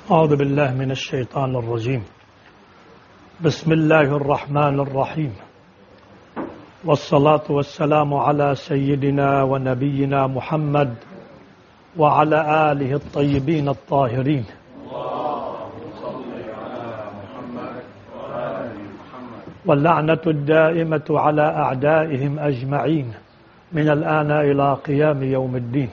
أعوذ بالله من الشيطان الرجيم. بسم الله الرحمن الرحيم، والصلاة والسلام على سيدنا ونبينا محمد وعلى آله الطيبين الطاهرين. واللعنة الدائمة على أعدائهم أجمعين من الآن إلى قيام يوم الدين.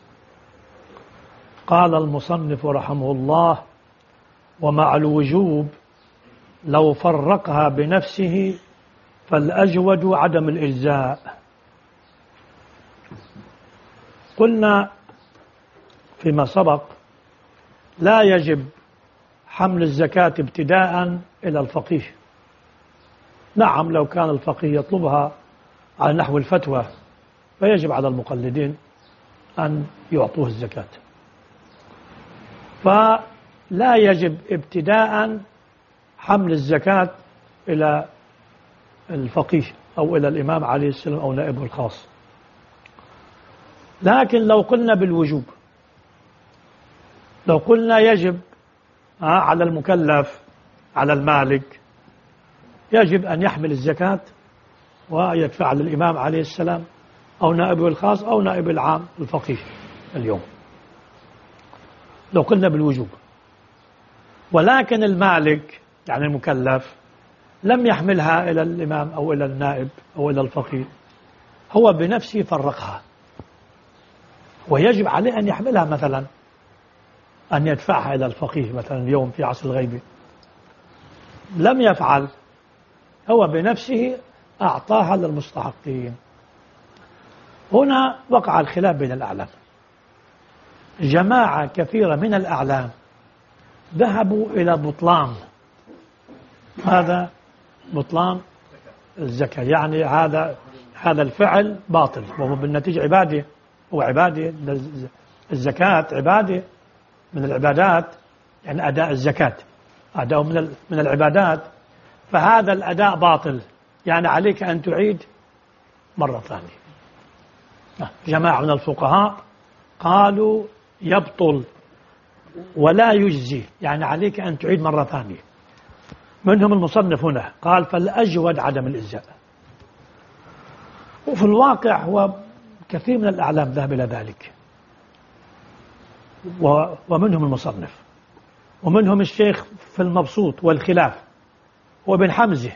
قال المصنف رحمه الله: ومع الوجوب لو فرقها بنفسه فالأجود عدم الإجزاء. قلنا فيما سبق لا يجب حمل الزكاة ابتداء إلى الفقيه. نعم، لو كان الفقيه يطلبها على نحو الفتوى فيجب على المقلدين أن يعطوه الزكاة، فلا يجب ابتداء حمل الزكاة إلى الفقيه أو إلى الإمام عليه السلام أو نائبه الخاص. لكن لو قلنا بالوجوب، لو قلنا يجب على المكلف، على المالك، يجب أن يحمل الزكاة ويدفع للإمام عليه السلام أو نائبه الخاص أو نائب العام الفقيه اليوم، لو قلنا بالوجوب. ولكن المالك يعني المكلف لم يحملها إلى الإمام أو إلى النائب أو إلى الفقيه، هو بنفسه فرقها، ويجب عليه أن يحملها، مثلا أن يدفعها إلى الفقيه مثلا اليوم في عصر الغيبة. لم يفعل، هو بنفسه أعطاها للمستحقين. هنا وقع الخلاف بين الأعلام. جماعة كثيرة من الأعلام ذهبوا إلى بطلان هذا، بطلان الزكاة، يعني هذا الفعل باطل وهو بالنتيجة عبادة، هو عبادة. الزكاة عبادة من العبادات، يعني أداء الزكاة أداء من العبادات، فهذا الأداء باطل، يعني عليك أن تعيد مرة ثانية. جماعة من الفقهاء قالوا يبطل ولا يجزي، يعني عليك أن تعيد مرة ثانية. منهم المصنف هنا قال فالأجود عدم الإجزاء. وفي الواقع هو كثير من الأعلام ذهب إلى ذلك، ومنهم المصنف، ومنهم الشيخ في المبسوط والخلاف، وابن حمزة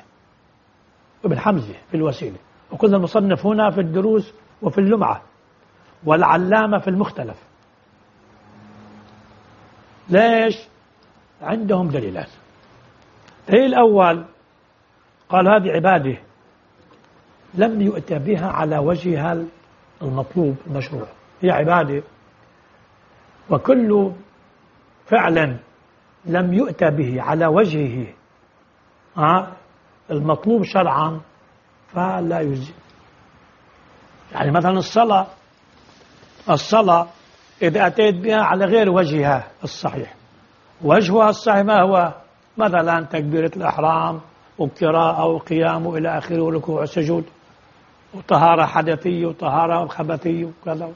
في الوسيلة، وقلنا المصنف هنا في الدروس وفي اللمعة، والعلامة في المختلف. ليش؟ عندهم دليلان. الدليل الأول قال هذه عبادة لم يؤتى بها على وجهها المطلوب المشروع، هي عبادة، وكل فعل لم يؤتى به على وجهه المطلوب شرعا فلا يجزي. يعني مثلا الصلاة إذا أتيت بها على غير وجهها الصحيح، وجهها الصحيح ما هو؟ مثلا تكبيرة الإحرام وقراءة وقيام إلى آخره وركوع وسجود وطهارة حدثية وطهارة خبثية وكذا.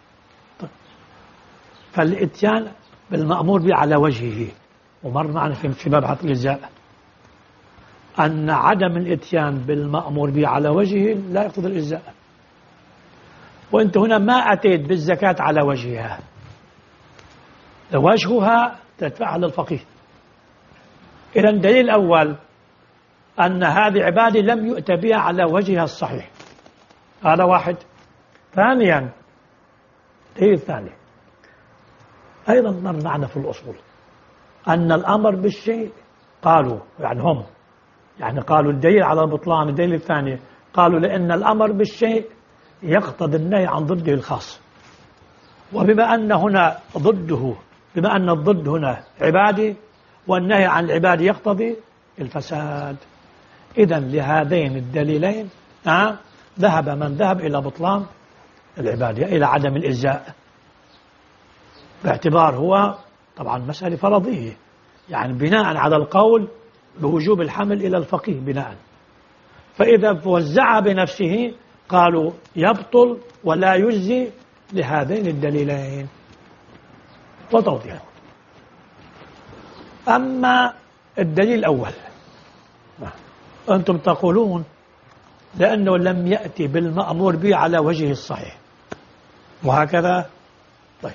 فالإتيان بالمأمور به على وجهه، ومر معنا في مبحث الإجزاء أن عدم الإتيان بالمأمور به على وجهه لا يقتضي الإجزاء. وأنت هنا ما أتيت بالزكاة على وجهها، وجهها تدفعها للفقيه. إذن الدليل الأول أن هذه عبادة لم يؤت بها على وجهها الصحيح، هذا واحد. ثانيا، الدليل الثاني أيضا مر معنا في الأصول أن الأمر بالشيء، قالوا يعني قالوا الدليل على البطلان، الدليل الثاني قالوا لأن الأمر بالشيء يقتضي النهي عن ضده الخاص، وبما أن هنا ضده، بما أن الضد هنا عبادي والنهي عن العبادة يقتضي الفساد، إذن لهذين الدليلين ذهب من ذهب إلى بطلان العبادة، إلى عدم الإجزاء، باعتبار هو طبعا مسألة فرضية، يعني بناء على القول بوجوب الحمل إلى الفقيه بناء. فإذا وزع بنفسه قالوا يبطل ولا يجزي لهذين الدليلين. وتوضيح أما الدليل الأول، أنتم تقولون لأنه لم يأتي بالمأمور به على وجهه الصحيح، وهكذا. طيب،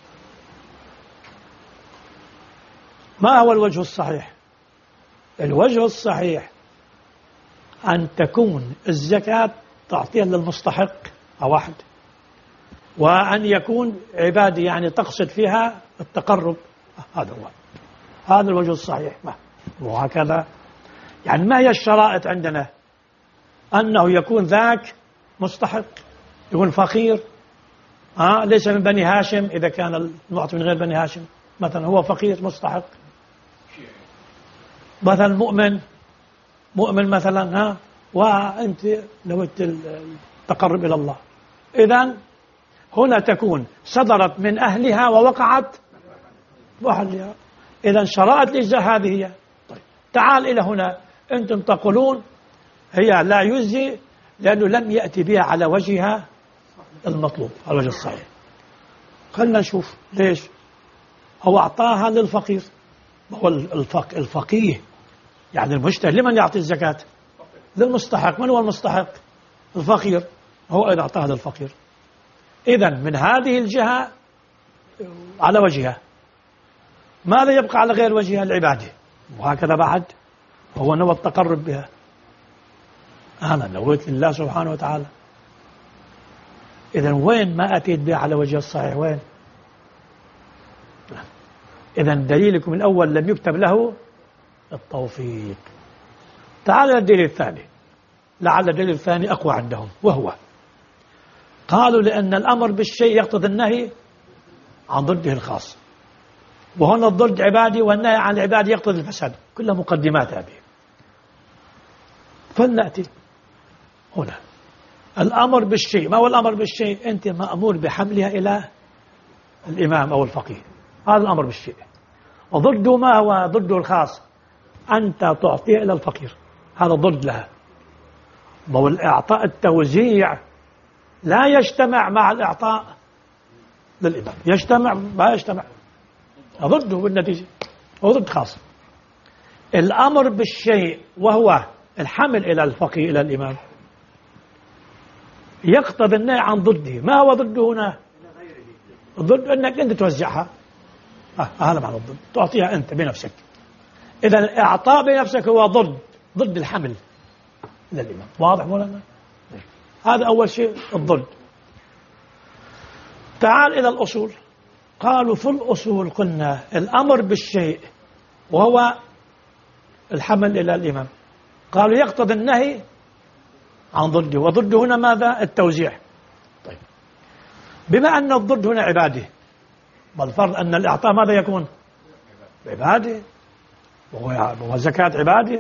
ما هو الوجه الصحيح؟ الوجه الصحيح أن تكون الزكاة تعطيها للمستحق واحد، وأن يكون عبادي يعني تقصد فيها التقرب، هذا هو، هذا الوجه الصحيح. وهكذا يعني ما هي الشرائط عندنا؟ أنه يكون ذاك مستحق، يكون فقير، ليس من بني هاشم، إذا كان المعطي من غير بني هاشم مثلا هو فقير مستحق، مثلا مؤمن مثلا، وأنت نويت التقرب إلى الله، إذن هنا تكون صدرت من أهلها ووقعت بأهلها، إذن شرائط الإجزاء هذه هي. طيب، تعال إلى هنا، أنتم تقولون هي لا يجزي لأنه لم يأتي بها على وجهها المطلوب، على الوجه الصحيح. خلنا نشوف ليش. هو أعطاها للفقير، هو الفقيه يعني المجتهد لمن يعطي الزكاة؟ للمستحق. من هو المستحق؟ الفقير، هو إذا أعطاها للفقير، إذن من هذه الجهة على وجهها. ماذا يبقى على غير وجهها؟ العبادة. وهكذا بعد هو نوى التقرب بها، أنا نويت لله سبحانه وتعالى. إذن وين ما أتيت بها على وجه الصحيح؟ وين؟ إذن دليلكم الأول لم يكتب له التوفيق. تعال الدليل الثاني، لعل الدليل الثاني أقوى عندهم، وهو قالوا لأن الأمر بالشيء يقتضي النهي عن ضده الخاص، وهنا الضد عبادي، والنهي عن العبادي يقتضي الفساد، كلها مقدمات هذه. فلنأتي هنا الأمر بالشيء. ما هو الأمر بالشيء؟ أنت مأمور بحملها إلى الإمام أو الفقيه، هذا الأمر بالشيء. وضده ما هو ضده الخاص؟ أنت تعطيه إلى الفقير، هذا ضد لها. والإعطاء التوزيع لا يجتمع مع الإعطاء للإمام، يجتمع ما يجتمع، ضده بالنتيجة، هو ضد خاص. الأمر بالشيء وهو الحمل إلى الفقيه إلى الإمام يقتضي النهي عن ضده. ما هو ضده هنا؟ ضد أنك أنت توزعها، هذا معنى الضد، تعطيها أنت بنفسك. إذا الإعطاء بنفسك هو ضد الحمل إلى الإمام. واضح مولانا؟ هذا أول شيء الضد. تعال إلى الأصول. قالوا في الأصول قلنا الأمر بالشيء وهو الحمل إلى الإمام، قالوا يقتضي النهي عن ضده، وضده هنا ماذا؟ التوزيع. طيب، بما أن الضد هنا عبادة، والفرض أن الإعطاء ماذا يكون؟ عبادة، وهو زكاة عبادة،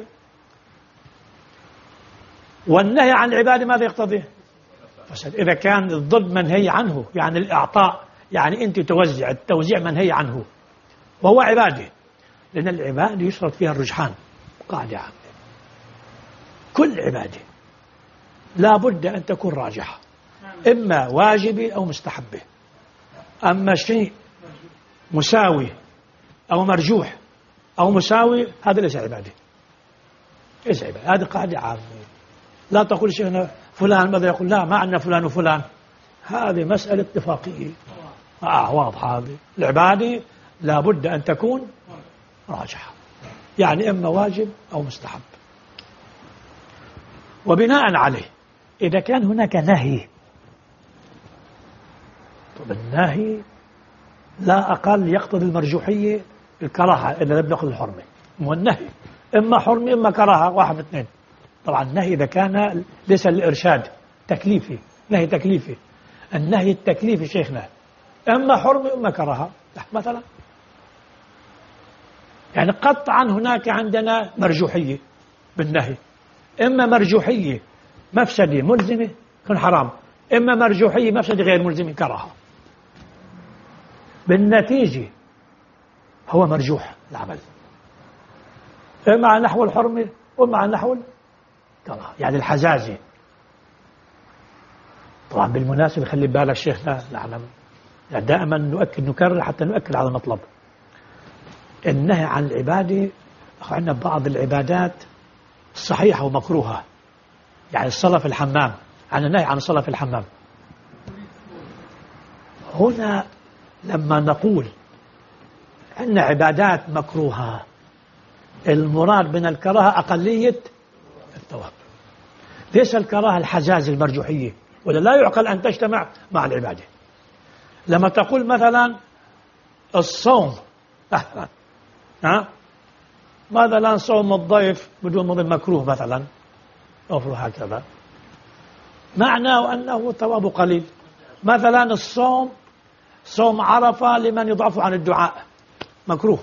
والنهي عن العبادة ماذا يقتضي؟ فساد. إذا كان الضد منهي عنه، يعني الإعطاء يعني أنت توزع، التوزيع منهي عنه وهو عبادة، لأن العبادة يشرط فيها الرجحان، قاعدة عامة، كل عبادة لا بد أن تكون راجحة، إما واجبة أو مستحبة. أما شيء مساوي أو مرجوح أو مساوي هذا ليس عبادة، ليس عبادة، هذه قاعدة عامة. لا تقول شيخنا فلان ماذا يقول، لا ما عندنا فلان وفلان، هذه مسألة اتفاقية واضحة. هذه العبادة لا بد أن تكون راجحة، يعني إما واجب أو مستحب. وبناء عليه إذا كان هناك نهي، طب النهي لا أقل يقتضي المرجوحية الكراهة إذا لم يأخذ الحرمة، والنهي إما حرمة إما كراهة، واحد من اثنين. طبعا النهي إذا كان ليس للإرشاد تكليفي، نهي تكليفي، النهي التكليفي شيخنا إما حرمة إما كراهة مثلا، يعني قطعا هناك عندنا مرجوحية بالنهي، إما مرجوحية مفسدة ملزمة يكون حرام، إما مرجوحية مفسدة غير ملزمة كراهة. بالنتيجة هو مرجوح العمل، إما على نحو الحرمة وإما على نحو الكراهة، يعني الحزازة. طبعا بالمناسبة خلي بالك شيخنا، نحن دائما نكرر حتى نؤكد على المطلب. النهي عن العبادة، عندنا بعض العبادات صحيحة ومكروهة، يعني الصلاة في الحمام، عن النهي عن الصلاة في الحمام. هنا لما نقول أن عبادات مكروهة، المراد من الكراهة أقلية الثواب، ليس الكراهة الحجاز المرجوحية، ولا لا يعقل أن تجتمع مع العبادة. لما تقول مثلا الصوم مثلا صوم الضيف بدون مضي مكروه مثلا، أو هكذا، معناه أنه ثواب قليل. مثلا الصوم، صوم عرفة لمن يضعف عن الدعاء، مكروه.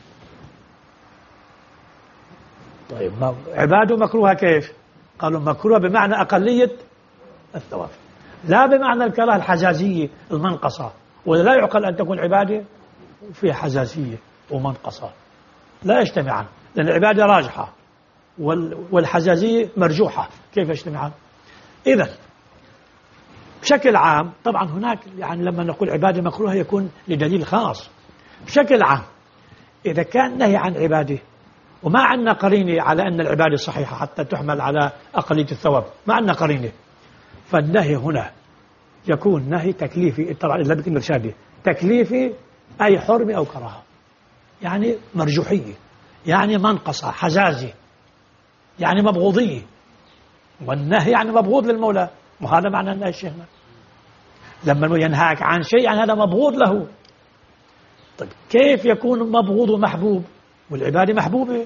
طيب عباده مكروهة كيف؟ قالوا مكروه بمعنى أقلية الثواب، لا بمعنى الكراهة الحجازية المنقصة، ولا لا يعقل أن تكون عبادة فيها حجازية ومنقصة، لا يجتمعان، لأن العبادة راجحة والحجازية مرجوحة، كيف يجتمعان؟ إذن بشكل عام طبعا هناك يعني لما نقول عبادة مكروهة يكون لدليل خاص. بشكل عام إذا كان نهي عن عبادة وما عندنا قرينة على أن العبادة صحيحة حتى تحمل على أقلية الثواب، ما عندنا قرينة، فالنهي هنا يكون نهي تكليفي، طبعا إلا بكلمة إرشادي، تكليفي أي حرمة أو كراهة، يعني مرجوحية، يعني منقصة، حجازي، يعني مبغوضية. والنهي يعني مبغوض للمولى، وهذا معنى النهي شيخنا. لما ينهاك عن شيء يعني هذا مبغوض له. طيب كيف يكون مبغوض ومحبوب والعبادة محبوبة،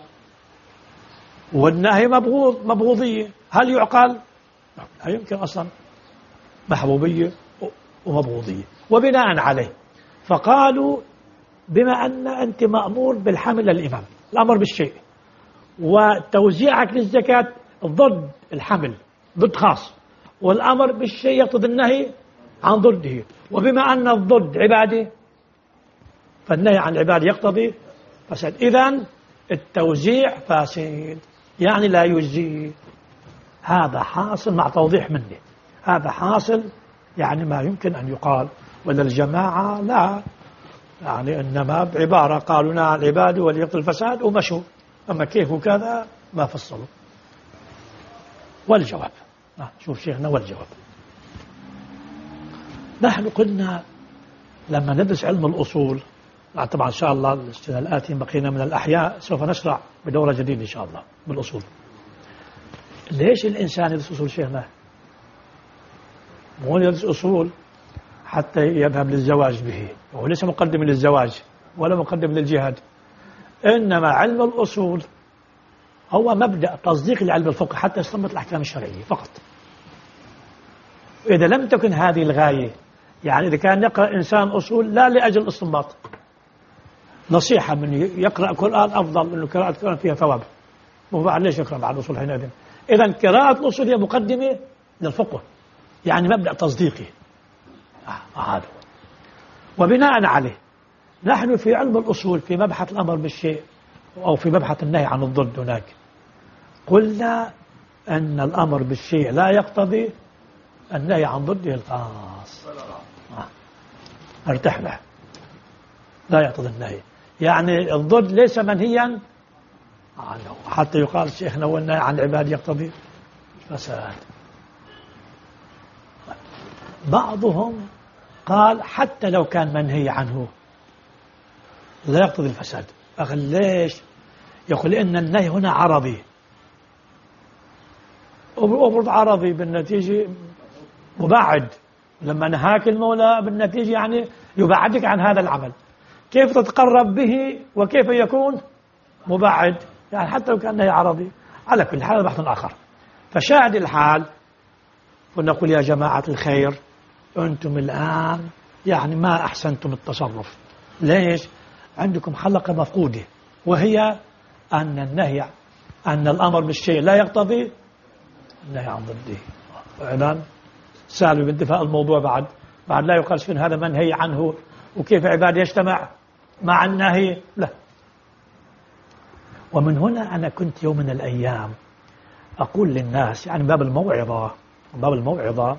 والنهي مبغوض مبغوضية؟ هل يعقل؟ لا يمكن أصلا، محبوبية ومبغوضية. وبناء عليه فقالوا بما أن أنت مأمور بالحمل للإمام، الأمر بالشيء، وتوزيعك للزكاة ضد الحمل، ضد خاص، والأمر بالشيء يقتضي النهي عن ضده، وبما أن الضد عبادة فالنهي عن العبادة يقتضي فساد. إذن التوزيع فاسد، يعني لا يجزي. هذا حاصل مع توضيح مني، هذا حاصل يعني ما يمكن أن يقال. ولا الجماعة لا، يعني إنما بعبارة قالوا نهى عن العبادة وليقتضي الفساد ومشوا، أما كيف وكذا ما فصلوا. والجواب شوف شيخنا، والجواب نحن قلنا لما ندرس علم الأصول، طبعا إن شاء الله السنة الآتية بقينا من الأحياء سوف نشرع بدورة جديدة إن شاء الله بالأصول. ليش الإنسان يدرس أصول شيخنا؟ مو يدرس أصول حتى يذهب للزواج به، وهو ليس مقدم للزواج ولا مقدم للجهاد، إنما علم الأصول هو مبدأ تصديق لعلم الفقه حتى يستنبط الأحكام الشرعية فقط. إذا لم تكن هذه الغاية، يعني إذا كان يقرأ إنسان أصول لا لأجل الاستنباط، نصيحة من يقرأ القرآن أفضل من قراءة القرآن فيها ثواب، وبعد ليش يقرأ بعد الأصول حينئذ؟ إذن قراءة الأصول هي مقدمة للفقه، يعني مبدأ تصديقي هذا. وبناء عليه نحن في علم الأصول في مبحث الأمر بالشيء أو في مبحث النهي عن الضد هناك قلنا أن الأمر بالشيء لا يقتضي النهي عن ضده الخاص. ارتحنا، لا يقتضي النهي، يعني الضد ليس منهيا عنه حتى يقال شيخنا والنهي عن العباد يقتضي فساد. بعضهم قال حتى لو كان منهي عنه لا يقتضي الفساد. أقول ليش؟ يقول إن النهي هنا عرضي، أفرض عرضي بالنتيجة مبعد، لما نهاك المولى بالنتيجة يعني يبعدك عن هذا العمل، كيف تتقرب به وكيف يكون مبعد؟ يعني حتى لو كان نهي عرضي. على كل حال بحث آخر. فشاهد الحال ونقول يا جماعة الخير أنتم الآن يعني ما أحسنتم التصرف. ليش؟ عندكم حلقة مفقودة، وهي أن النهي أن الأمر بالشيء لا يقتضي النهي عن ضده. فإذن سالوا بانتفاء الموضوع بعد لا يقال شنو هذا منهي عنه وكيف عباد يجتمع مع النهي، لا. ومن هنا أنا كنت يوم من الأيام أقول للناس يعني باب الموعظة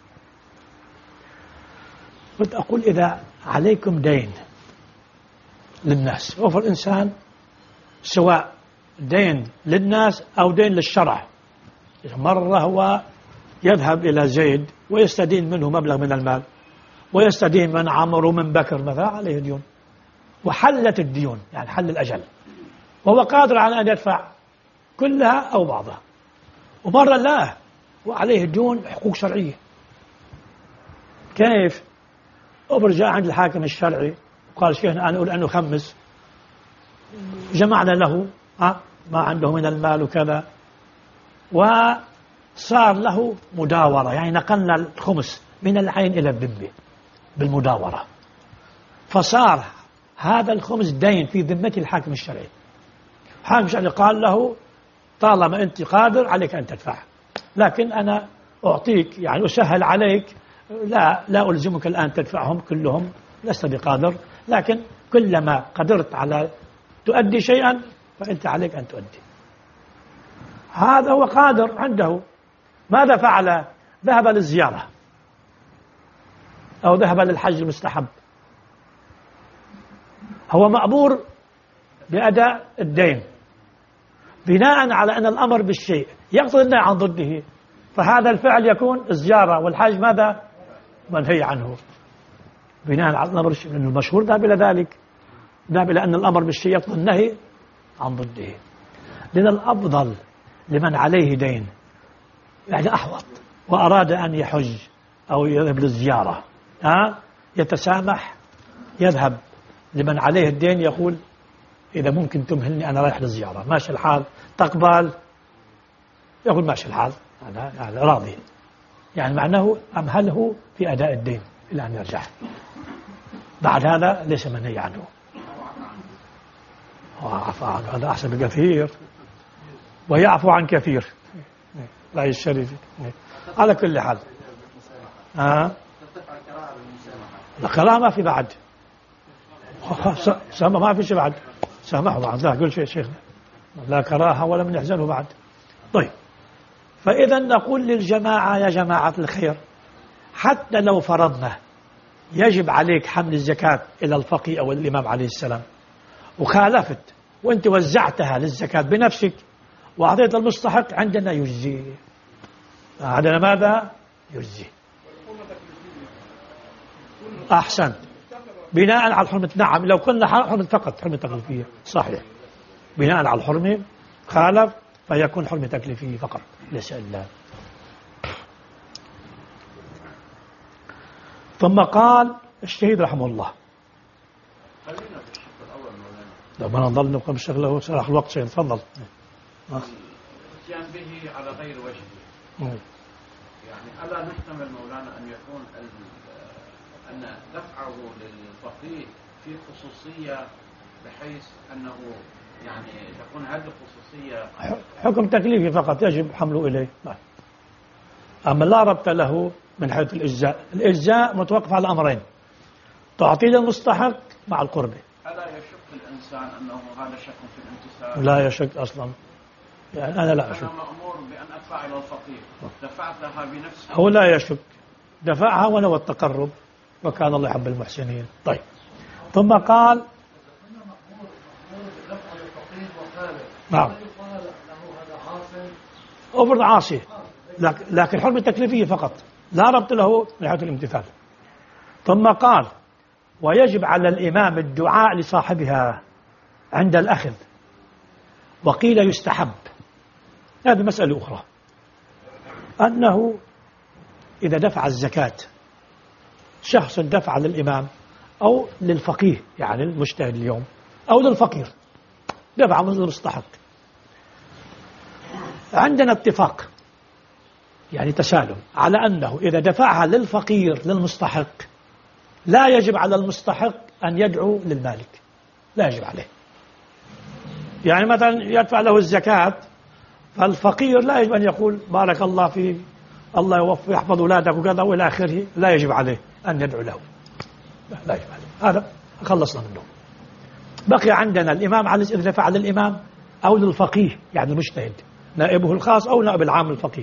كنت أقول إذا عليكم دين للناس، وفر الإنسان سواء دين للناس أو دين للشرع. مرة هو يذهب إلى زيد ويستدين منه مبلغ من المال، ويستدين من عمر ومن بكر مثلا، عليه ديون وحلت الديون، يعني حل الأجل، وهو قادر على أن يدفع كلها أو بعضها. ومرة لا، وعليه ديون حقوق شرعية. كيف؟ جاء عند الحاكم الشرعي وقال شيخنا أنا أقول أنه خمس، جمعنا له ما عنده من المال وكذا، وصار له مداورة، يعني نقلنا الخمس من العين إلى الذمة بالمداورة، فصار هذا الخمس دين في ذمة الحاكم الشرعي. الحاكم الشرعي قال له طالما أنت قادر عليك أن تدفع، لكن أنا أعطيك يعني أسهل عليك، لا ألزمك الآن تدفعهم كلهم، لست بقادر، لكن كلما قدرت على تؤدي شيئا فأنت عليك أن تؤدي. هذا هو قادر عنده. ماذا فعل؟ ذهب للزيارة أو ذهب للحج المستحب، هو مأمور بأداء الدين بناء على أن الأمر بالشيء يقتضي النهي عن ضده، فهذا الفعل يكون الزيارة، والحج ماذا؟ منهي عنه بناء على الأمر بالشيء، لأن المشهور ذهب إلى ذلك، ذهب إلى أن الأمر بالشيء يقتضي النهي عن ضده. لأن الأفضل لمن عليه دين يعني أحوط وأراد أن يحج أو يذهب للزيارة يتسامح، يذهب لمن عليه الدين يقول إذا ممكن تمهلني أنا رايح للزيارة، ماشي الحال، تقبل؟ يقول ماشي الحال، أنا راضي، يعني معناه أمهله في أداء الدين إلى أن يرجع. بعد هذا ليس منهي عنه، وعفى عنه، هذا أحسن بكثير، ويعفو عن كثير. لا الشريف على كل حال. الكراهة ما في بعد، ما في شيء بعد، سامحوا بعد، لا قل شيء شيخنا، لا كراهة ولا من يحزنه بعد. طيب، فإذا نقول للجماعة يا جماعة الخير، حتى لو فرضنا يجب عليك حمل الزكاة إلى الفقيه أو الإمام عليه السلام، وخالفت وأنت وزعتها للزكاة بنفسك وأعطيت المستحق، عندنا يجزي، عندنا ماذا؟ يجزي. أحسن، بناء على الحرمة. نعم، لو قلنا حرمة فقط، حرمة تكليفية صحيح، بناء على الحرمة خالف فيكون حرمة تكليفية فقط ليس إلا. ثم قال الشهيد رحمه الله، خلينا في الشق الأول مولانا، لو ما نضل نبقى بالشغل له سرح الوقت شيء. تفضل. الاتيان به على غير وجهه، يعني ألا نحتمل مولانا أن يكون أن دفعه للفقيه في خصوصية بحيث أنه يعني تكون هذه الخصوصية حكم تكليفي فقط يجب حمله إليه، أما لا ربط له من حيث الإجزاء. الإجزاء متوقف على أمرين: تعطي للمستحق مع القرب. ألا يشك الإنسان أنه هذا شك في الامتثال؟ لا يشك أصلا، يعني أنا لا أشك. أنا مأمور بأن أدفع إلى الفقير، دفعت لها بنفسي. هو لا يشك، دفعها ونوى التقرب، وكان الله يحب المحسنين. طيب، ثم قال نعم أفرض عاصي، لكن حرمة تكليفية فقط، لا ربط له من حيث الامتثال. ثم قال ويجب على الإمام الدعاء لصاحبها عند الأخذ، وقيل يستحب. هذه مسألة أخرى، أنه إذا دفع الزكاة شخص دفع للإمام أو للفقيه، يعني المجتهد اليوم، أو للفقير، دفع من المستحق، عندنا اتفاق يعني تسالم على أنه إذا دفعها للفقير للمستحق لا يجب على المستحق أن يدعو للمالك، لا يجب عليه. يعني مثلا يدفع له الزكاة، فالفقير لا يجب أن يقول بارك الله فيك، الله يوفق يحفظ أولادك وكذا وإلى آخره، لا يجب عليه أن يدعو له، لا يجب عليه. هذا خلصنا منه. بقي عندنا الإمام على إذا دفع للإمام أو للفقيه، يعني المجتهد نائبه الخاص أو نائب العام الفقيه،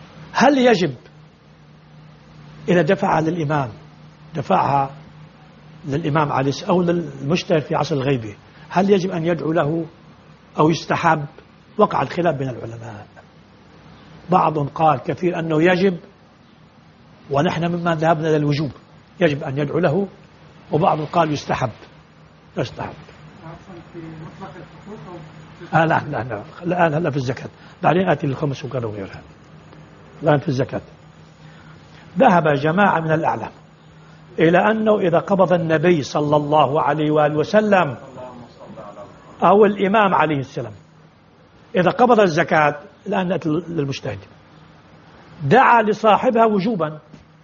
هل يجب إذا دفع للإمام دفعها للإمام علي أو للمجتهد في عصر الغيبة، هل يجب أن يدعو له أو يستحب؟ وقع الخلاف بين العلماء. بعضهم قال كثير أنه يجب، ونحن مما ذهبنا للوجوب، يجب أن يدعو له، وبعضهم قال يستحب. لا الآن هلا في الزكاة، بعدين آتي للخمس وكذا وغيرها. الآن في الزكاة. ذهب جماعة من الأعلام إلى أنه إذا قبض النبي صلى الله عليه وآله وسلم أو الإمام عليه السلام إذا قبض الزكاة، الآن نأتي للمجتهد، دعا لصاحبها وجوبا،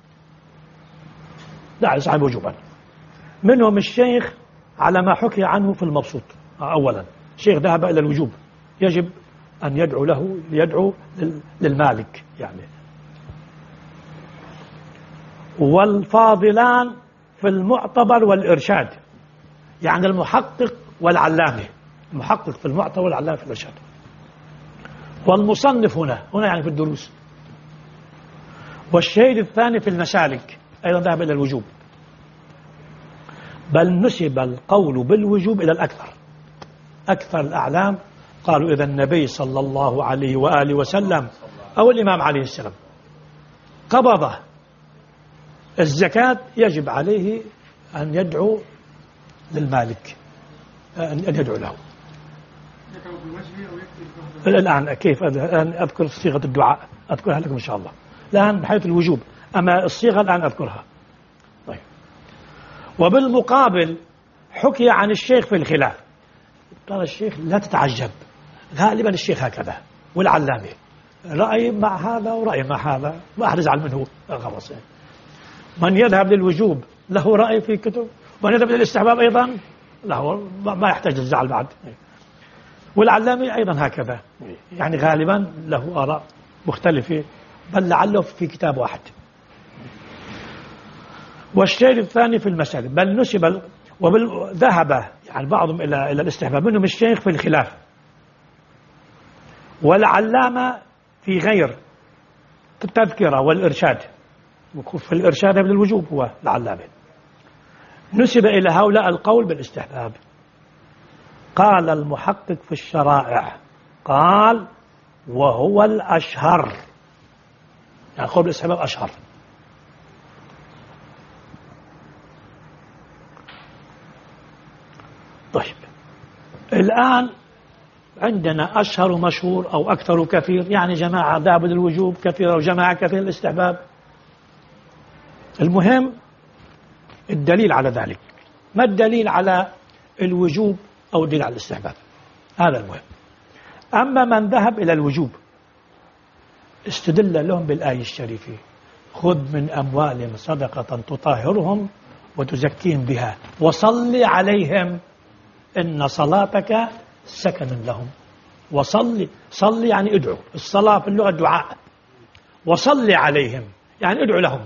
دعا لصاحبها وجوبا. منهم الشيخ على ما حكي عنه في المبسوط. أولا الشيخ ذهب إلى الوجوب، يجب أن يدعو له، يدعو للمالك يعني. والفاضلان في المعتبر والإرشاد، يعني المحقق والعلامة، المحقق في المعتبر والعلامة في الإرشاد. والمصنف هنا يعني في الدروس. والشهيد الثاني في المسالك أيضا ذهب إلى الوجوب، بل نسب القول بالوجوب إلى الأكثر. أكثر الأعلام قالوا إذا النبي صلى الله عليه وآله وسلم أو الإمام عليه السلام قبض الزكاة، يجب عليه أن يدعو للمالك، أن يدعو له. الآن كيف أذكر صيغة الدعاء، أذكرها لكم إن شاء الله الآن بحيث الوجوب، أما الصيغة الآن أذكرها. طيب. وبالمقابل حكي عن الشيخ في الخلاف. قال الشيخ لا تتعجب، غالبا الشيخ هكذا، والعلامة رأي مع هذا ورأي مع هذا، ما أحد يزعل منه خلاص. من يذهب للوجوب له رأي في كتب، ومن يذهب للاستحباب أيضا له، ما يحتاج للزعل بعد. والعلامة أيضا هكذا، يعني غالبا له آراء مختلفة، بل لعله في كتاب واحد. والشيء الثاني في المسألة، بل نسب ذهب يعني بعضهم إلى الاستحباب، منهم الشيخ في الخلاف، والعلامة في غير التذكرة والإرشاد. في الإرشاد من الوجوب هو العلامة. نسب إلى هؤلاء القول بالاستحباب. قال المحقق في الشرائع، قال وهو الأشهر، يعني قول بالاستحباب أشهر. طيب الآن عندنا أشهر ومشهور أو أكثر وكثير، يعني جماعة ذهبوا للوجوب كثير وجماعة كثير للاستحباب. المهم الدليل على ذلك، ما الدليل على الوجوب أو الدليل على الاستحباب، هذا المهم. أما من ذهب إلى الوجوب استدل لهم بالآية الشريفة: خذ من أموالهم صدقة تطهرهم وتزكيهم بها وصل عليهم إن صلاتك سكن لهم. صل يعني ادعو، الصلاة في اللغة الدعاء، وصل عليهم يعني ادعو لهم.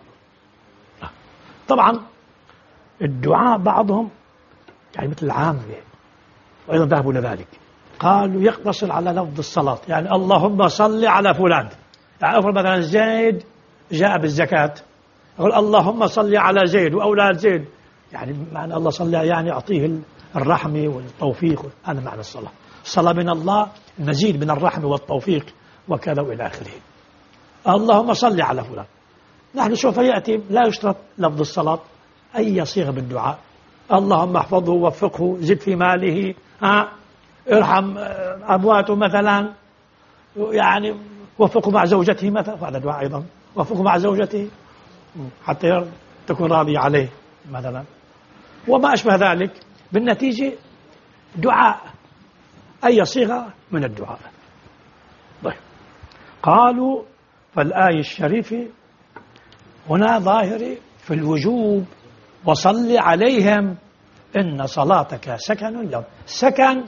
طبعا الدعاء بعضهم يعني مثل العامة، وأيضا ذهبوا لذلك، قالوا يقتصر على لفظ الصلاة، يعني اللهم صل على فلان. يعني أفرض مثلا زيد جاء بالزكاة، يقول اللهم صل على زيد وأولاد زيد، يعني معنى الله صل يعني أعطيه الرحمة والتوفيق، هذا معنى الصلاة. الصلاة من الله المزيد من الرحمة والتوفيق وكذا وإلى آخره. اللهم صل على فلان. نحن سوف يأتي لا يشترط لفظ الصلاة، أي صيغة بالدعاء، اللهم احفظه ووفقه، زد في ماله، ارحم أمواته مثلا، يعني وفقه مع زوجته مثلا، هذا دعاء أيضا، وفقه مع زوجته حتى تكون راضية عليه مثلا، وما أشبه ذلك. بالنتيجة دعاء، أي صيغة من الدعاء. طيب قالوا فالآية الشريفة هنا ظاهرة في الوجوب، وصل عليهم إن صلاتك سكن لهم. سكن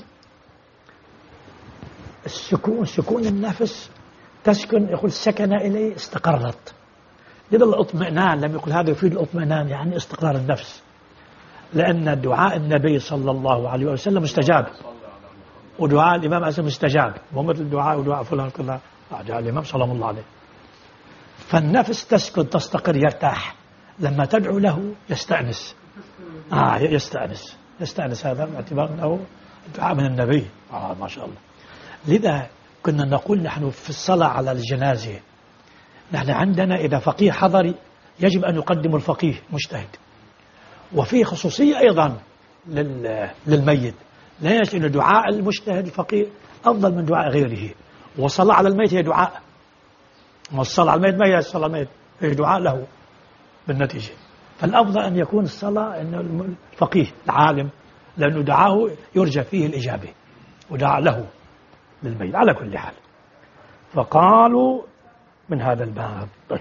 السكون، سكون النفس، تسكن، يقول سكن إليه استقرت. لذا الاطمئنان لم يقل هذا يفيد الاطمئنان، يعني استقرار النفس، لأن دعاء النبي صلى الله عليه وسلم مستجاب، ودعاء الإمام أسلم مستجاب، مو مثل دعاء ودعاء فلان كلها دعاء الإمام صلى الله عليه. فالنفس تسكن، تستقر، يرتاح، لما تدعو له يستأنس، يستأنس هذا باعتبار أنه دعاء من النبي. ما شاء الله. لذا كنا نقول نحن في الصلاة على الجنازة، نحن عندنا إذا فقيه حضر يجب أن يقدم الفقيه مجتهد، وفيه خصوصية أيضا للميت، لا يجب أن دعاء المجتهد الفقيه أفضل من دعاء غيره. والصلاة على الميت هي دعاء، والصلاة على الميت ما هي الصلاة على الميت، هي دعاء له بالنتيجة. فالأفضل أن يكون الصلاة أن الفقيه العالم، لأنه دعاه يرجى فيه الإجابة ودعا له للميت على كل حال. فقالوا من هذا الباب. طيب.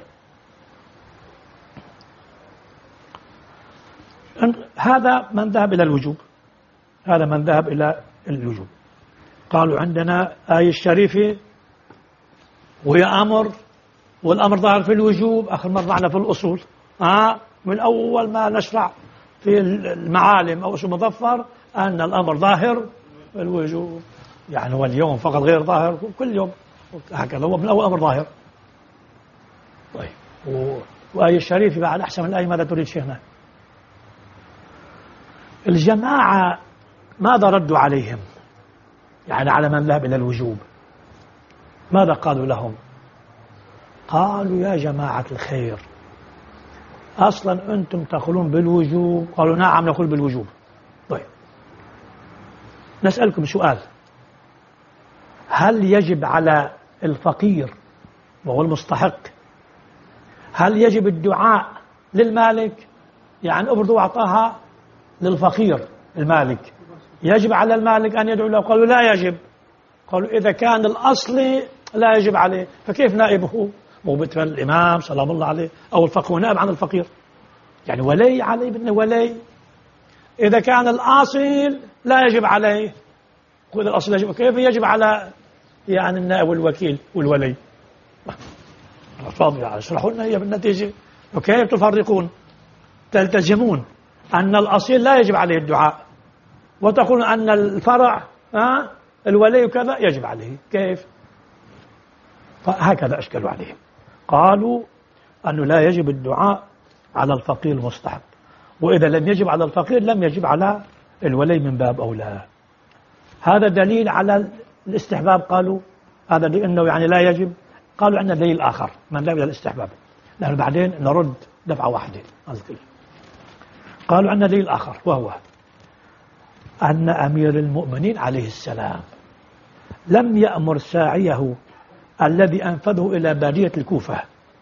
هذا من ذهب إلى الوجوب، هذا من ذهب إلى الوجوب. قالوا عندنا آية الشريفة وهي أمر، والأمر ظاهر في الوجوب. آخر مرة معنا في الأصول من أول ما نشرع في المعالم أو أصول مظفر أن الأمر ظاهر في الوجوب، يعني هو اليوم فقط غير ظاهر، كل يوم هكذا هو من أول أمر ظاهر. طيب. وآية الشريفة بعد أحسن من الآية. ماذا تريد شيخنا؟ الجماعة ماذا ردوا عليهم؟ يعني على من ذهب إلى الوجوب ماذا قالوا لهم؟ قالوا يا جماعة الخير، أصلا أنتم تقولون بالوجوب. قالوا نعم نقول بالوجوب. طيب نسألكم سؤال، هل يجب على الفقير وهو المستحق، هل يجب الدعاء للمالك؟ يعني أبرضوا أعطاها للفقير المالك، يجب على المالك أن يدعو له؟ قالوا لا يجب. قالوا إذا كان الأصل لا يجب عليه فكيف نائبه؟ موبت الإمام سلام الله عليه أو الفقيه نائب عن الفقير، يعني ولي عليه بأنه ولي. إذا كان الأصل لا يجب عليه، قل الأصل يجب، كيف يجب على يعني النائب والوكيل والولي؟ تفضل اشرحوا لنا هي بالنتيجة. وكيف تفرقون تلتزمون أن الأصيل لا يجب عليه الدعاء، وتقولون أن الفرع الولي كذا يجب عليه؟ كيف؟ فهكذا أشكلوا عليهم. قالوا أنه لا يجب الدعاء على الفقير المستحق، وإذا لم يجب على الفقير لم يجب على الولي من باب أولى. هذا دليل على الاستحباب. قالوا هذا لأنه يعني لا يجب. قالوا عندنا دليل آخر من ذهب إلى الاستحباب، لأنه بعدين نرد دفعة واحدة. قالوا عندنا دليل آخر، وهو أن أمير المؤمنين عليه السلام لم يأمر ساعيه الذي أنفذه إلى بادية الكوفة،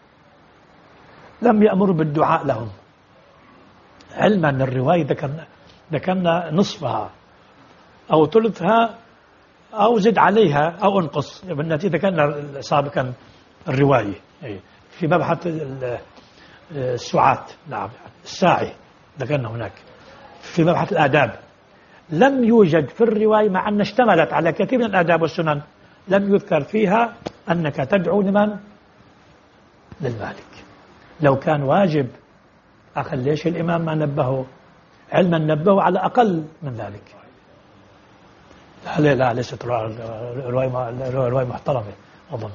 لم يأمر بالدعاء لهم، علما أن الرواية ذكرنا نصفها أو ثلثها أو زد عليها أو انقص، بالنتيجة ذكرنا سابقا الرواية في مبحث السعات. نعم الساعي ذكرنا هناك في مبحث الآداب. لم يوجد في الرواية، مع أن اشتملت على كثير من الآداب والسنن، لم يذكر فيها أنك تدعو لمن؟ للمالك. لو كان واجب أخل ليش الإمام ما نبهه؟ علما نبهه على أقل من ذلك. لا ليست رواية محترمة أظن.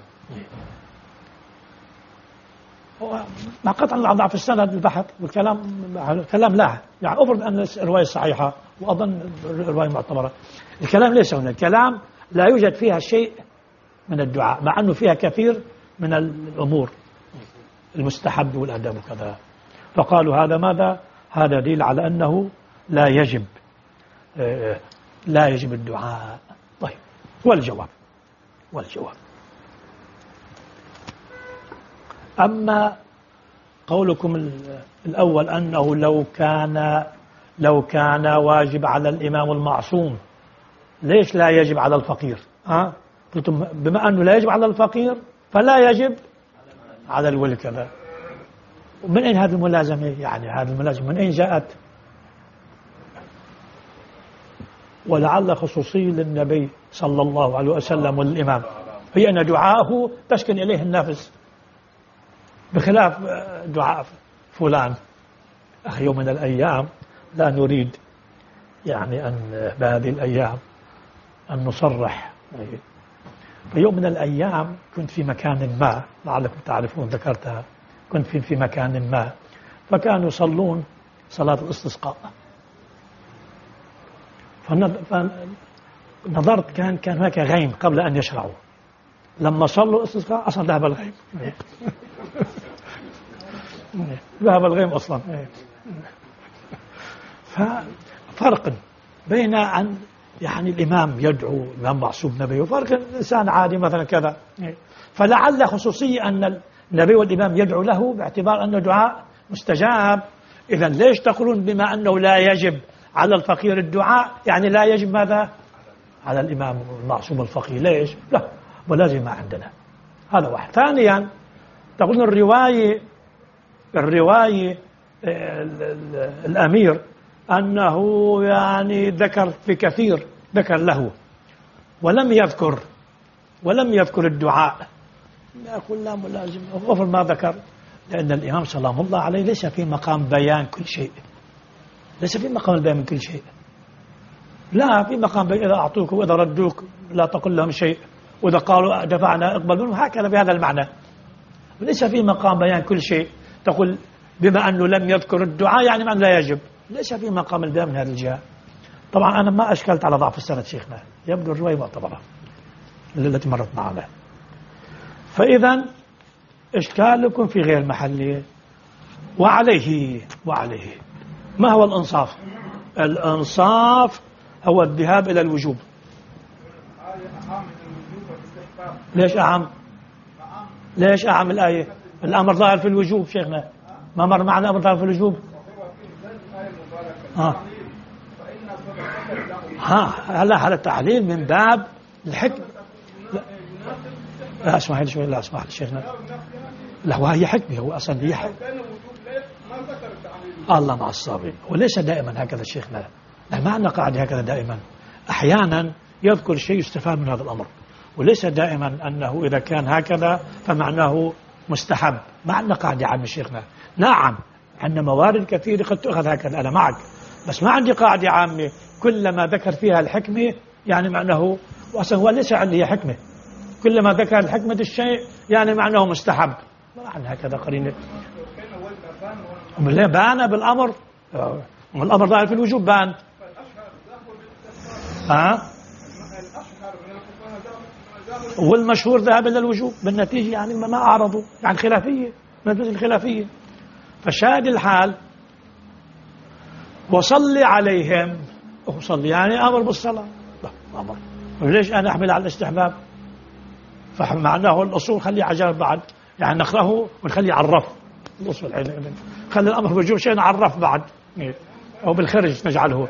مع قطع الأضعاف السند البحث والكلام لا يعني أفرض أن الرواية صحيحة وأظن الرواية معتبرة. الكلام ليس هنا، الكلام لا يوجد فيها شيء من الدعاء، مع أنه فيها كثير من الأمور المستحب والأدب وكذا. فقالوا هذا ماذا؟ هذا دليل على أنه لا يجب الدعاء. طيب والجواب أما قولكم الأول أنه لو كان واجب على الإمام المعصوم ليش لا يجب على الفقير؟ قلتم بما أنه لا يجب على الفقير فلا يجب على الولي كذا. ومن أين هذه الملازمة؟ يعني هذه الملازمة من أين جاءت؟ ولعل خصوصي للنبي صلى الله عليه وسلم والإمام هي أن دعاءه تسكن إليه النفس، بخلاف دعاء فلان. أخي يوم من الأيام لا نريد يعني أن بهذه الأيام أن نصرح. في يوم من الأيام كنت في مكان ما، لعلكم تعرفون ذكرتها، كنت في مكان ما، فكانوا يصلون صلاة الاستسقاء. فنظرت كان هناك غيم قبل أن يشرعوا، لما صلوا الاستسقاء أصلا ذهب الغيم. ذهب الغيم أصلا. ففرق بين أن يعني الإمام يدعو الإمام معصوم نبي، وفرق إنسان عادي مثلا كذا. فلعل خصوصية أن النبي والإمام يدعو له باعتبار أنه دعاء مستجاب. إذا ليش تقولون بما أنه لا يجب على الفقير الدعاء، يعني لا يجب ماذا على الإمام المعصوم الفقيه؟ ليش؟ لا، ولازم ما عندنا. هذا واحد. ثانيا تقولون الرواية الأمير أنه يعني ذكر في كثير، ذكر له ولم يذكر الدعاء. أقول لا ملازم، غفر ما ذكر، لأن الإمام سلام الله عليه ليس في مقام بيان كل شيء، ليس في مقام البيان من كل شيء، لا في مقام بيان إذا أعطوك وإذا ردوك لا تقل لهم شيء، وإذا قالوا دفعنا اقبل منهم، هكذا بهذا المعنى. ليس في مقام بيان كل شيء تقول بما أنه لم يذكر الدعاء يعني من لا يجب، ليس في مقام البيان من هذه الجهة. طبعا أنا ما أشكلت على ضعف السند شيخنا، يبدو الرواية معتبرة التي مرت معنا. فإذا إشكالكم في غير محله. وعليه ما هو الإنصاف؟ الإنصاف هو الذهاب إلى الوجوب. ليش أعم الآية؟ الأمر ظاهر في الوجوب شيخنا، ما مر معنا أمر ظاهر في الوجوب. هلا هذا التعليل من باب الحكم. لا اسمح لي شوي، لا اسمح لي شيخنا، لا وهي حكمة، هو أصلا هي حكمة. الله مع الصابرين. وليس دائما هكذا شيخنا، ما عندنا قاعدة هكذا دائما. أحيانا يذكر شيء يستفاد من هذا الأمر، وليس دائما أنه إذا كان هكذا فمعناه مستحب. ما عندنا قاعدة عامة شيخنا. نعم عندنا موارد كثيرة قد تؤخذ هكذا، أنا معك، بس ما عندي قاعدة عامة كلما ذكر فيها الحكمة يعني معناه، وأصلا هو ليس عندي حكمة، كلما ذكر الحكمة الشيء يعني معناه مستحب. ما عندنا هكذا قرينة. بان بالأمر، والأمر ظاهر في الوجوب بان. والمشهور ذهب إلى الوجوب بالنتيجة، يعني ما أعرضوا، يعني خلافية من الخلافية. فشاهد الحال وصلي عليهم، وصلي يعني أمر بالصلاة، لا أمر. ليش أنا أحمل على الاستحباب؟ فمعناه الأصول خليه عجاب بعد، يعني نقرأه ونخليه عرف الأصول، خلي الأمر بالوجوب شيء نعرف بعد، أو بالخرج نجعله.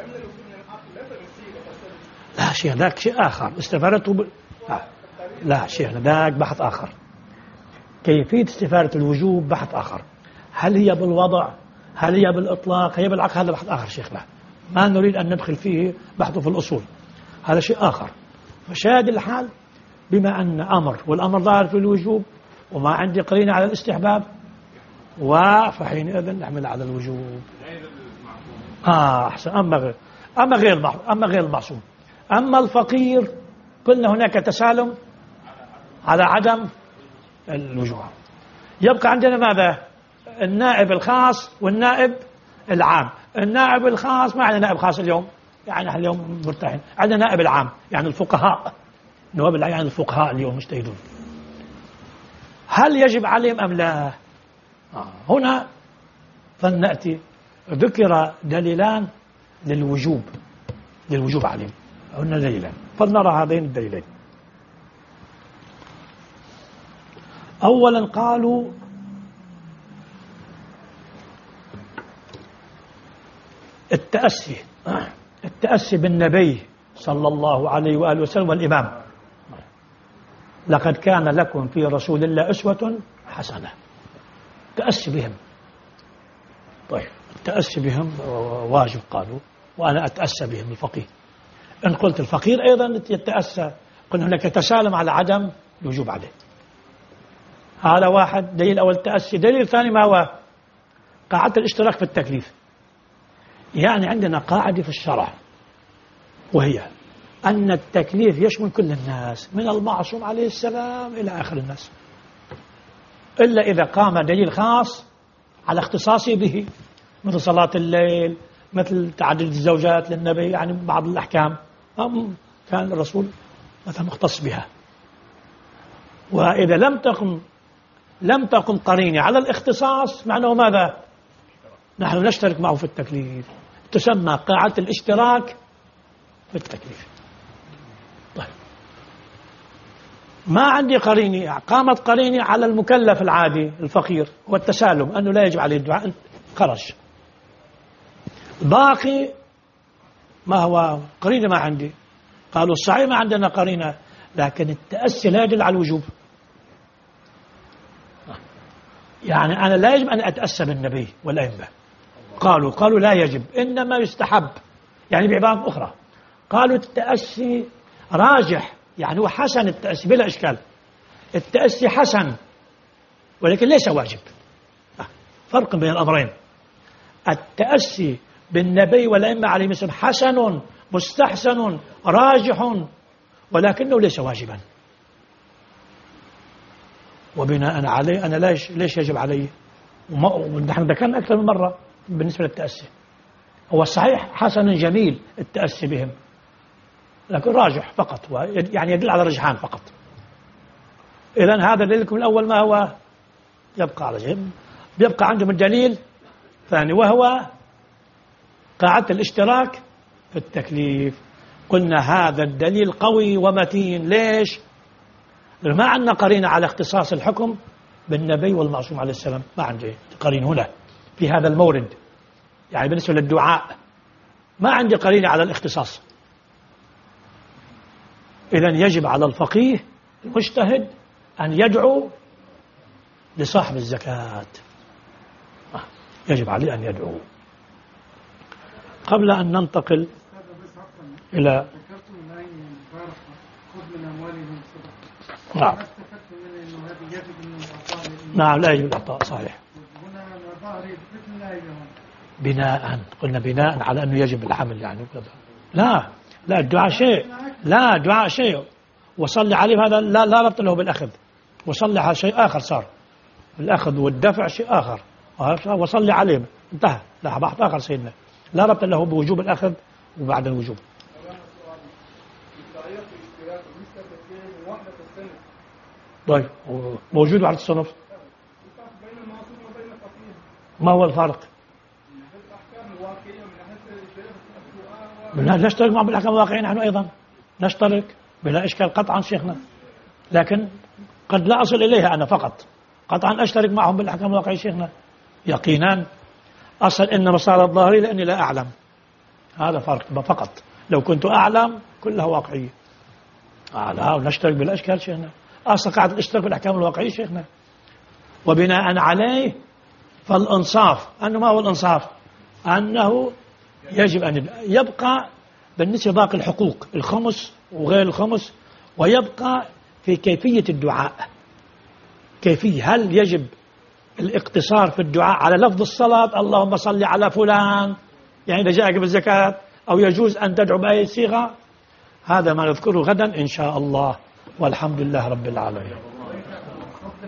لا شيخ ذاك شيء آخر استفادته لا شيخ ذاك بحث آخر. كيفية استفادة الوجوب بحث آخر. هل هي بالوضع؟ هل هي بالإطلاق؟ هي بالعقل؟ هذا بحث آخر شيخنا، ما نريد أن ندخل فيه بحثه في الأصول، هذا شيء آخر. فشاهد الحال بما أن أمر، والأمر ظاهر في الوجوب وما عندي قرينة على الاستحباب، فحينئذ نحمل على الوجوب. أحسن. أما غير المعصوم، أما الفقير قلنا هناك تسالم على عدم الوجوب. يبقى عندنا ماذا؟ النائب الخاص والنائب العام. النائب الخاص ما عندنا نائب خاص اليوم، يعني نحن اليوم مرتاحين، عندنا نائب العام يعني الفقهاء، نواب العام يعني الفقهاء اليوم مجتهدون. هل يجب عليهم أم لا؟ هنا فلنأتي، ذكر دليلان للوجوب عليهم، هنا دليلان، فلنرى هذين الدليلين. أولا قالوا التأسي بالنبي صلى الله عليه وآله وسلم والإمام. لقد كان لكم في رسول الله أسوة حسنة. تأسي بهم. طيب التأسي بهم واجب قالوا، وأنا أتأسى بهم الفقيه. إن قلت الفقير أيضا يتأسى، قلنا هناك تسالم على عدم الوجوب عليه. هذا واحد دليل أول التأسي. دليل ثاني ما هو؟ قاعدة الاشتراك في التكليف. يعني عندنا قاعدة في الشرع، وهي أن التكليف يشمل كل الناس من المعصوم عليه السلام إلى آخر الناس، إلا إذا قام دليل خاص على اختصاصه به. مثل صلاة الليل، مثل تعدد الزوجات للنبي، يعني بعض الأحكام كان الرسول مثلا مختص بها. وإذا لم تقم قرينة على الاختصاص، معناه ماذا؟ نحن نشترك معه في التكليف، تسمى قاعدة الاشتراك في التكليف. طيب، ما عندي قرينة، قامت قرينة على المكلف العادي الفقير والتسالم أنه لا يجب عليه الدعاء، خرج. باقي ما هو قرينة؟ ما عندي. قالوا الصحيح ما عندنا قرينة، لكن التأسي لا يدل على الوجوب. يعني أنا لا يجب أن أتأسى بالنبي والأئمة. قالوا لا يجب، إنما يستحب. يعني بعبارة أخرى قالوا التأسي راجح، يعني هو حسن التأسي بلا إشكال، التأسي حسن ولكن ليس واجب. فرق بين الأمرين. التأسي بالنبي والأئمة عليهم السلام حسن مستحسن راجح، ولكنه ليس واجبا. وبناء عليه أنا ليش يجب علي؟ ونحن ذكرنا أكثر من مرة بالنسبة للتأسي، هو الصحيح حسن جميل التأسي بهم، لكن راجح فقط، يعني يدل على رجحان فقط. إذن هذا دليلكم الأول ما هو؟ يبقى على جنب، بيبقى عندهم الدليل الثاني وهو قاعدة الاشتراك في التكليف. قلنا هذا الدليل قوي ومتين. ليش؟ لأنه ما عندنا قرينة على اختصاص الحكم بالنبي والمعصوم عليه السلام، ما عندي قرينة هنا في هذا المورد. يعني بالنسبة للدعاء ما عندي قرينة على الاختصاص. إذن يجب على الفقيه المجتهد أن يدعو لصاحب الزكاة، يجب عليه أن يدعو. قبل أن ننتقل إلى نعم نعم لا يجب الإعطاء، صحيح. بناء، قلنا بناء على أنه يجب الحمل، يعني لا الدعاء شيء، لا دعاء شيء، وصلي عليه هذا لا ربط له بالأخذ، وصلي على شيء آخر، صار الأخذ والدفع شيء آخر، وصلي عليه انتهى، لا بحث آخر سيدنا، لا ربط له بوجوب الأخذ وبعد الوجوب. طيب موجود بعد الصنف، ما هو الفرق؟ نشترك معهم بالأحكام الواقعية، نحن أيضا نشترك بلا إشكال قطعا شيخنا، لكن قد لا أصل إليها أنا فقط، قطعا أشترك معهم بالأحكام الواقعية شيخنا يقينا. أصل إنما صار الظاهري لأني لا أعلم، هذا فرق فقط. لو كنت أعلم كلها واقعية، ونشترك بلا إشكال شيخنا. أصل قاعدة الاشتراك بالأحكام الواقعية شيخنا. وبناء عليه فالإنصاف أنه ما هو الإنصاف؟ أنه يجب أن يبقى بالنسبة باقي الحقوق الخمس وغير الخمس، ويبقى في كيفية الدعاء. كيفية، هل يجب الاقتصار في الدعاء على لفظ الصلاة اللهم صل على فلان، يعني إذا جاءك بالزكاة، أو يجوز أن تدعو بأي صيغة؟ هذا ما نذكره غدا إن شاء الله، والحمد لله رب العالمين.